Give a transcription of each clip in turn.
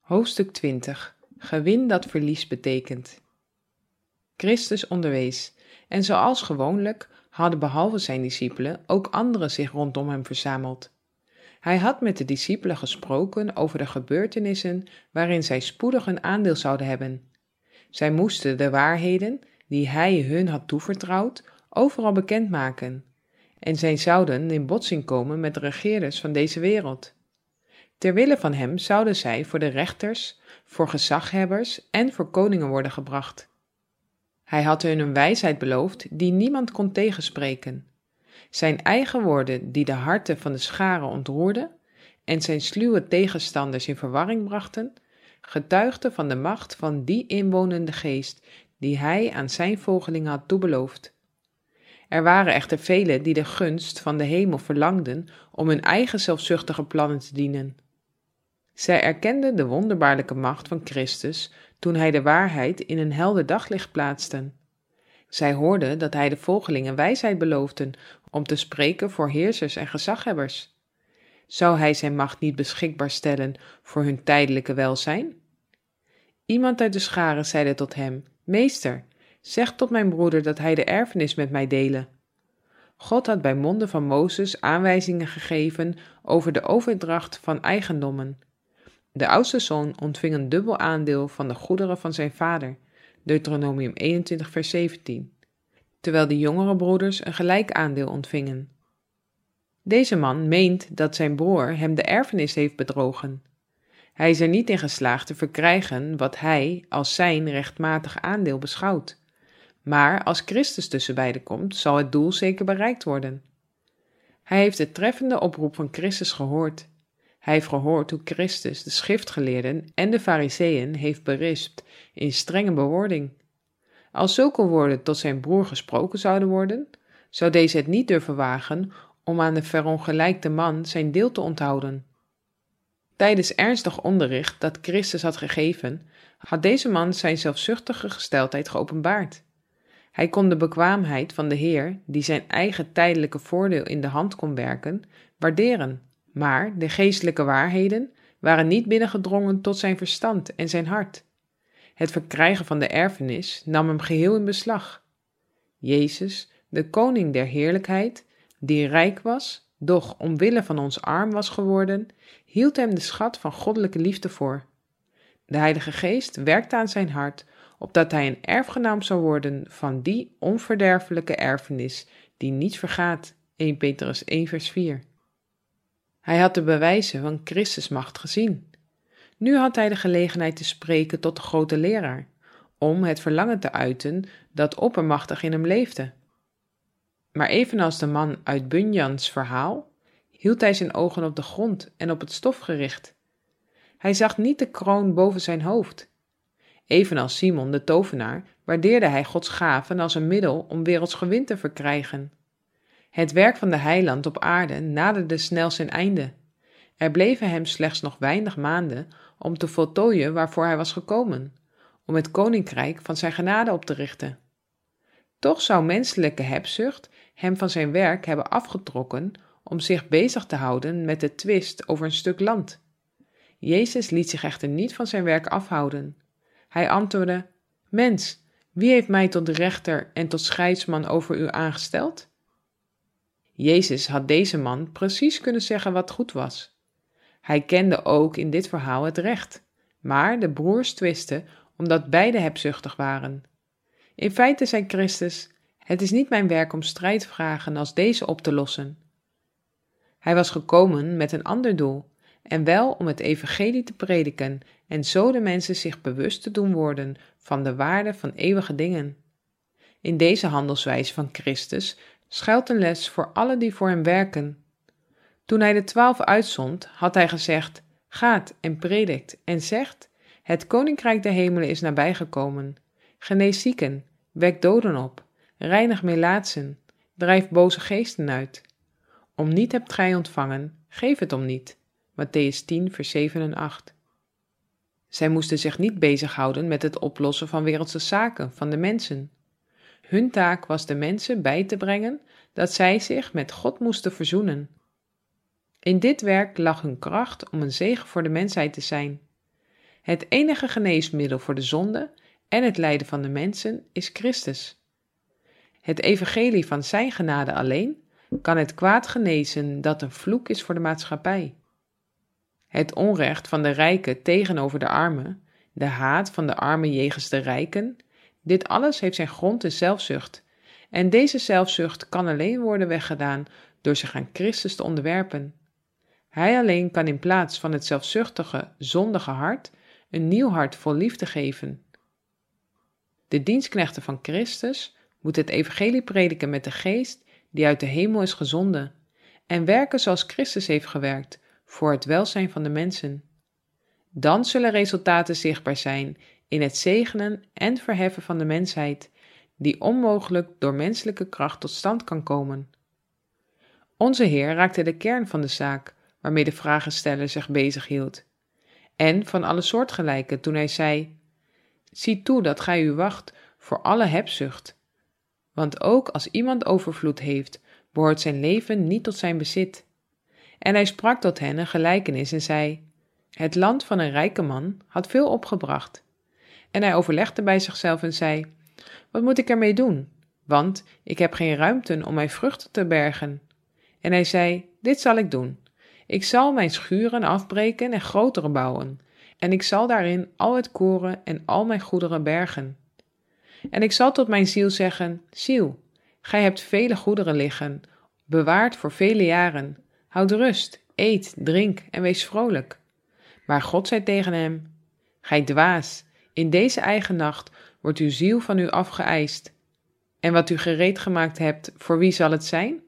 Hoofdstuk 20. Gewin dat verlies betekent. Christus onderwees, en zoals gewoonlijk hadden behalve zijn discipelen ook anderen zich rondom hem verzameld. Hij had met de discipelen gesproken over de gebeurtenissen waarin zij spoedig een aandeel zouden hebben. Zij moesten de waarheden, die hij hun had toevertrouwd, overal bekendmaken, en zij zouden in botsing komen met de regeerders van deze wereld. Terwille van hem zouden zij voor de rechters, voor gezaghebbers en voor koningen worden gebracht. Hij had hun een wijsheid beloofd die niemand kon tegenspreken. Zijn eigen woorden die de harten van de scharen ontroerden en zijn sluwe tegenstanders in verwarring brachten, getuigden van de macht van die inwonende geest die hij aan zijn volgelingen had toebeloofd. Er waren echter velen die de gunst van de hemel verlangden om hun eigen zelfzuchtige plannen te dienen. Zij erkenden de wonderbaarlijke macht van Christus toen hij de waarheid in een helder daglicht plaatste. Zij hoorden dat hij de volgelingen wijsheid beloofde om te spreken voor heersers en gezaghebbers. Zou hij zijn macht niet beschikbaar stellen voor hun tijdelijke welzijn? Iemand uit de scharen zeide tot hem: Meester, zeg tot mijn broeder dat hij de erfenis met mij dele. God had bij monden van Mozes aanwijzingen gegeven over de overdracht van eigendommen. De oudste zoon ontving een dubbel aandeel van de goederen van zijn vader, Deuteronomium 21 vers 17, terwijl de jongere broeders een gelijk aandeel ontvingen. Deze man meent dat zijn broer hem de erfenis heeft bedrogen. Hij is er niet in geslaagd te verkrijgen wat hij als zijn rechtmatig aandeel beschouwt. Maar als Christus tussen beiden komt, zal het doel zeker bereikt worden. Hij heeft de treffende oproep van Christus gehoord. Hij heeft gehoord hoe Christus de schriftgeleerden en de fariseeën heeft berispt in strenge bewoording. Als zulke woorden tot zijn broer gesproken zouden worden, zou deze het niet durven wagen om aan de verongelijkte man zijn deel te onthouden. Tijdens ernstig onderricht dat Christus had gegeven, had deze man zijn zelfzuchtige gesteldheid geopenbaard. Hij kon de bekwaamheid van de Heer, die zijn eigen tijdelijke voordeel in de hand kon werken, waarderen, maar de geestelijke waarheden waren niet binnengedrongen tot zijn verstand en zijn hart. Het verkrijgen van de erfenis nam hem geheel in beslag. Jezus, de koning der heerlijkheid, die rijk was, doch omwille van ons arm was geworden, hield hem de schat van goddelijke liefde voor. De Heilige Geest werkte aan zijn hart, opdat hij een erfgenaam zou worden van die onverderfelijke erfenis die niet vergaat, 1 Petrus 1 vers 4. Hij had de bewijzen van Christus' macht gezien. Nu had hij de gelegenheid te spreken tot de grote leraar, om het verlangen te uiten dat oppermachtig in hem leefde. Maar evenals de man uit Bunyan's verhaal, hield hij zijn ogen op de grond en op het stof gericht. Hij zag niet de kroon boven zijn hoofd. Evenals Simon de tovenaar waardeerde hij Gods gaven als een middel om werelds gewin te verkrijgen. Het werk van de heiland op aarde naderde snel zijn einde. Er bleven hem slechts nog weinig maanden om te voltooien waarvoor hij was gekomen, om het koninkrijk van zijn genade op te richten. Toch zou menselijke hebzucht hem van zijn werk hebben afgetrokken om zich bezig te houden met de twist over een stuk land. Jezus liet zich echter niet van zijn werk afhouden. Hij antwoordde: Mens, wie heeft mij tot rechter en tot scheidsman over u aangesteld? Jezus had deze man precies kunnen zeggen wat goed was. Hij kende ook in dit verhaal het recht, maar de broers twisten omdat beide hebzuchtig waren. In feite zei Christus: Het is niet mijn werk om strijdvragen als deze op te lossen. Hij was gekomen met een ander doel, en wel om het evangelie te prediken en zo de mensen zich bewust te doen worden van de waarde van eeuwige dingen. In deze handelswijze van Christus schuilt een les voor allen die voor hem werken. Toen hij de 12 uitzond, had hij gezegd: Gaat en predikt en zegt: Het koninkrijk der hemelen is nabijgekomen. Genees zieken, wek doden op, reinig melaatsen, drijf boze geesten uit. Om niet hebt gij ontvangen, geef het om niet. Mattheüs 10 vers 7 en 8. Zij moesten zich niet bezighouden met het oplossen van wereldse zaken van de mensen. Hun taak was de mensen bij te brengen dat zij zich met God moesten verzoenen. In dit werk lag hun kracht om een zegen voor de mensheid te zijn. Het enige geneesmiddel voor de zonde en het lijden van de mensen is Christus. Het evangelie van zijn genade alleen kan het kwaad genezen dat een vloek is voor de maatschappij. Het onrecht van de rijken tegenover de armen, de haat van de armen jegens de rijken, dit alles heeft zijn grond in zelfzucht. En deze zelfzucht kan alleen worden weggedaan door zich aan Christus te onderwerpen. Hij alleen kan in plaats van het zelfzuchtige, zondige hart een nieuw hart vol liefde geven. De dienstknechten van Christus moeten het evangelie prediken met de geest die uit de hemel is gezonden en werken zoals Christus heeft gewerkt voor het welzijn van de mensen. Dan zullen resultaten zichtbaar zijn in het zegenen en verheffen van de mensheid, die onmogelijk door menselijke kracht tot stand kan komen. Onze Heer raakte de kern van de zaak waarmee de vragensteller zich bezighield, en van alle soortgelijken toen hij zei: zie toe dat gij u wacht voor alle hebzucht, want ook als iemand overvloed heeft, behoort zijn leven niet tot zijn bezit. En hij sprak tot hen een gelijkenis en zei: het land van een rijke man had veel opgebracht. En hij overlegde bij zichzelf en zei: wat moet ik ermee doen? Want ik heb geen ruimte om mijn vruchten te bergen. En hij zei: dit zal ik doen. Ik zal mijn schuren afbreken en grotere bouwen. En ik zal daarin al het koren en al mijn goederen bergen. En ik zal tot mijn ziel zeggen: ziel, gij hebt vele goederen liggen, bewaard voor vele jaren. Houd rust, eet, drink en wees vrolijk. Maar God zei tegen hem: gij dwaas, in deze eigen nacht wordt uw ziel van u afgeëist. En wat u gereed gemaakt hebt, voor wie zal het zijn?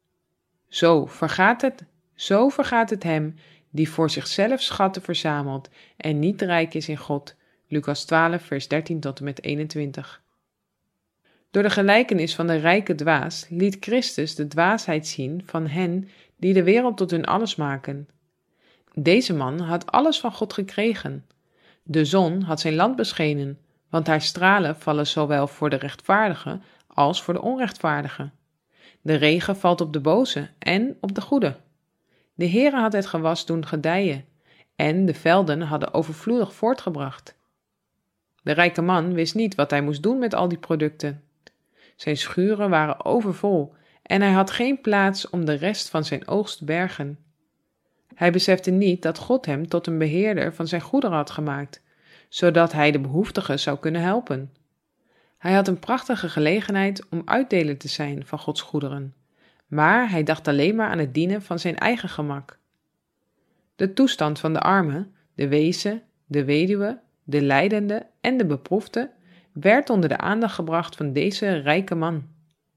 Zo vergaat het hem die voor zichzelf schatten verzamelt en niet rijk is in God. Lucas 12, vers 13 tot en met 21. Door de gelijkenis van de rijke dwaas liet Christus de dwaasheid zien van hen die de wereld tot hun alles maken. Deze man had alles van God gekregen. De zon had zijn land beschenen, want haar stralen vallen zowel voor de rechtvaardige als voor de onrechtvaardige. De regen valt op de boze en op de goede. De Heere had het gewas doen gedijen, en de velden hadden overvloedig voortgebracht. De rijke man wist niet wat hij moest doen met al die producten. Zijn schuren waren overvol en hij had geen plaats om de rest van zijn oogst te bergen. Hij besefte niet dat God hem tot een beheerder van zijn goederen had gemaakt, zodat hij de behoeftigen zou kunnen helpen. Hij had een prachtige gelegenheid om uitdeler te zijn van Gods goederen, maar hij dacht alleen maar aan het dienen van zijn eigen gemak. De toestand van de armen, de wezen, de weduwe, de lijdende en de beproefde werd onder de aandacht gebracht van deze rijke man.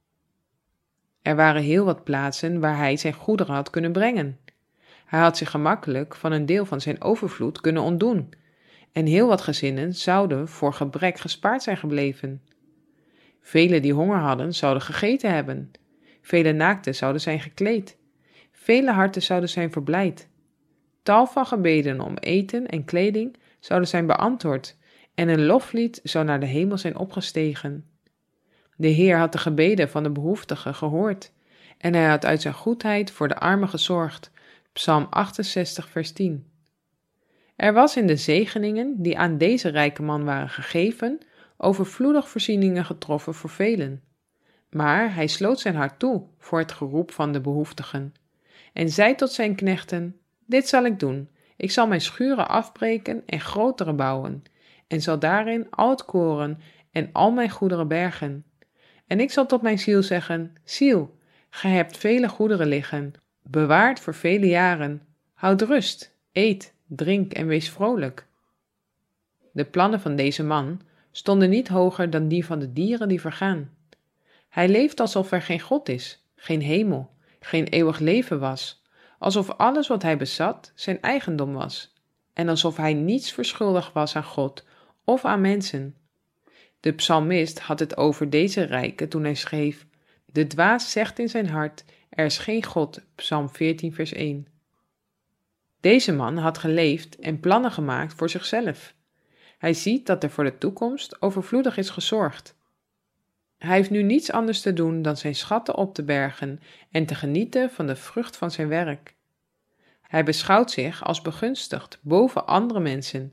Er waren heel wat plaatsen waar hij zijn goederen had kunnen brengen. Hij had zich gemakkelijk van een deel van zijn overvloed kunnen ontdoen, en heel wat gezinnen zouden voor gebrek gespaard zijn gebleven. Velen die honger hadden, zouden gegeten hebben. Vele naakten zouden zijn gekleed. Vele harten zouden zijn verblijd. Tal van gebeden om eten en kleding zouden zijn beantwoord, en een loflied zou naar de hemel zijn opgestegen. De Heer had de gebeden van de behoeftigen gehoord, en hij had uit zijn goedheid voor de armen gezorgd. Psalm 68, vers 10. Er was in de zegeningen die aan deze rijke man waren gegeven, overvloedig voorzieningen getroffen voor velen. Maar hij sloot zijn hart toe voor het geroep van de behoeftigen, en zei tot zijn knechten: dit zal ik doen, ik zal mijn schuren afbreken en grotere bouwen, en zal daarin al het koren en al mijn goederen bergen. En ik zal tot mijn ziel zeggen: ziel, gij hebt vele goederen liggen, bewaard voor vele jaren. Houd rust, eet, drink en wees vrolijk. De plannen van deze man stonden niet hoger dan die van de dieren die vergaan. Hij leeft alsof er geen God is, geen hemel, geen eeuwig leven was, alsof alles wat hij bezat zijn eigendom was, en alsof hij niets verschuldigd was aan God of aan mensen. De psalmist had het over deze rijke toen hij schreef: de dwaas zegt in zijn hart: er is geen God, Psalm 14 vers 1. Deze man had geleefd en plannen gemaakt voor zichzelf. Hij ziet dat er voor de toekomst overvloedig is gezorgd. Hij heeft nu niets anders te doen dan zijn schatten op te bergen en te genieten van de vrucht van zijn werk. Hij beschouwt zich als begunstigd boven andere mensen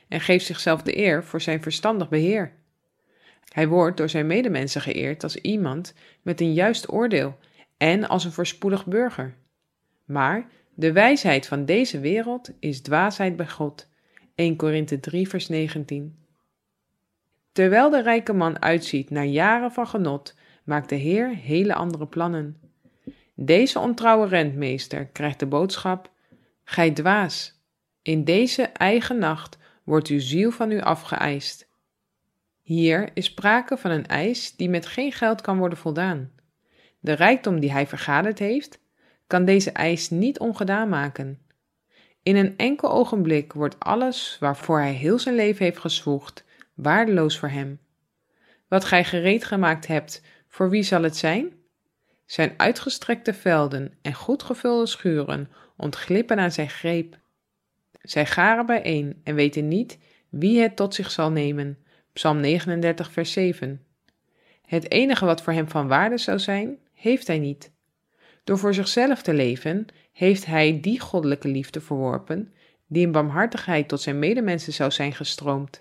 en geeft zichzelf de eer voor zijn verstandig beheer. Hij wordt door zijn medemensen geëerd als iemand met een juist oordeel en als een voorspoedig burger. Maar de wijsheid van deze wereld is dwaasheid bij God. 1 Korinthe 3 vers 19. Terwijl de rijke man uitziet naar jaren van genot, maakt de Heer hele andere plannen. Deze ontrouwe rentmeester krijgt de boodschap: gij dwaas, in deze eigen nacht wordt uw ziel van u afgeëist. Hier is sprake van een eis die met geen geld kan worden voldaan. De rijkdom die hij vergaderd heeft, kan deze eis niet ongedaan maken. In een enkel ogenblik wordt alles waarvoor hij heel zijn leven heeft gezwoegd, waardeloos voor hem. Wat gij gereed gemaakt hebt, voor wie zal het zijn? Zijn uitgestrekte velden en goed gevulde schuren ontglippen aan zijn greep. Zij garen bijeen en weten niet wie het tot zich zal nemen. Psalm 39 vers 7. Het enige wat voor hem van waarde zou zijn, heeft hij niet. Door voor zichzelf te leven, heeft hij die goddelijke liefde verworpen, die in barmhartigheid tot zijn medemensen zou zijn gestroomd.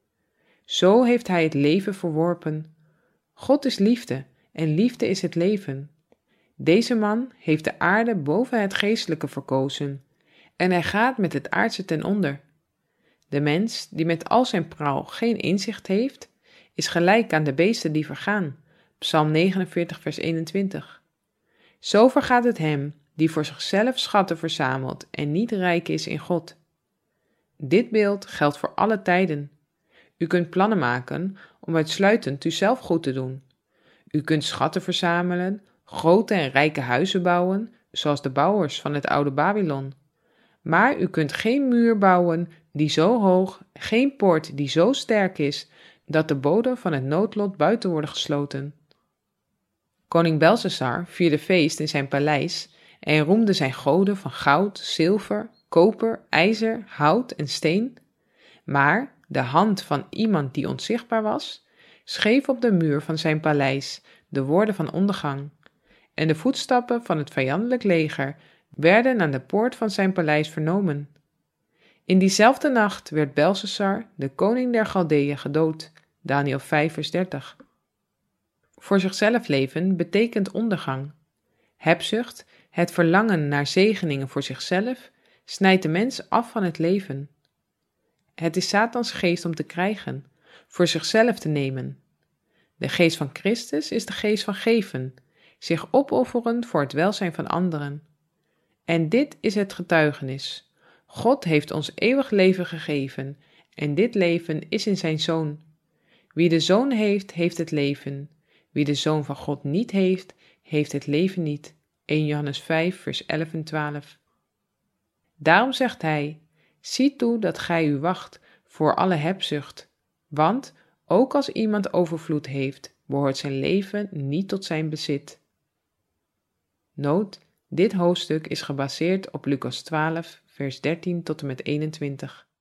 Zo heeft hij het leven verworpen. God is liefde en liefde is het leven. Deze man heeft de aarde boven het geestelijke verkozen en hij gaat met het aardse ten onder. De mens die met al zijn praal geen inzicht heeft, is gelijk aan de beesten die vergaan. Psalm 49 vers 21. Zo vergaat het hem die voor zichzelf schatten verzamelt en niet rijk is in God. Dit beeld geldt voor alle tijden. U kunt plannen maken om uitsluitend uzelf goed te doen. U kunt schatten verzamelen, grote en rijke huizen bouwen, zoals de bouwers van het oude Babylon. Maar u kunt geen muur bouwen die zo hoog, geen poort die zo sterk is, dat de boden van het noodlot buiten worden gesloten. Koning Belshazzar vierde feest in zijn paleis en roemde zijn goden van goud, zilver, koper, ijzer, hout en steen. Maar de hand van iemand die onzichtbaar was, schreef op de muur van zijn paleis de woorden van ondergang. En de voetstappen van het vijandelijk leger werden aan de poort van zijn paleis vernomen. In diezelfde nacht werd Belshazzar, de koning der Galdeeën, gedood. Daniël 5 vers 30. Voor zichzelf leven betekent ondergang. Hebzucht, het verlangen naar zegeningen voor zichzelf, snijdt de mens af van het leven. Het is Satans geest om te krijgen, voor zichzelf te nemen. De geest van Christus is de geest van geven, zich opofferen voor het welzijn van anderen. En dit is het getuigenis. God heeft ons eeuwig leven gegeven, en dit leven is in zijn Zoon. Wie de Zoon heeft, heeft het leven. Wie de Zoon van God niet heeft, heeft het leven niet. 1 Johannes 5, vers 11 en 12. Daarom zegt hij: zie toe dat gij u wacht voor alle hebzucht. Want, ook als iemand overvloed heeft, behoort zijn leven niet tot zijn bezit. Noot: dit hoofdstuk is gebaseerd op Lucas 12, vers 13 tot en met 21.